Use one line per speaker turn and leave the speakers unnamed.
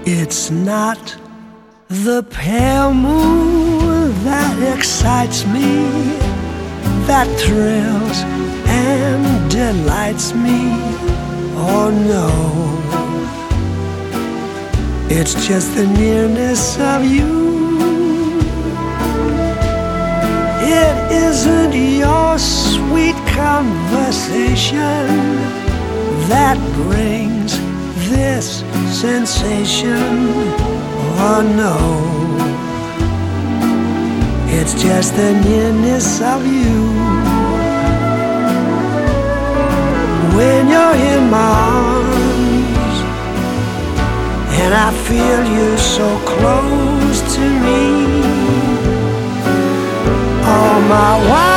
It's not the pale moon that excites me, that thrills and delights me. Oh no, it's just the nearness of you. It isn't your sweet conversation that brings this sensation. Oh no, it's just the nearness of you. When you're in my arms and I feel you so close to me, all my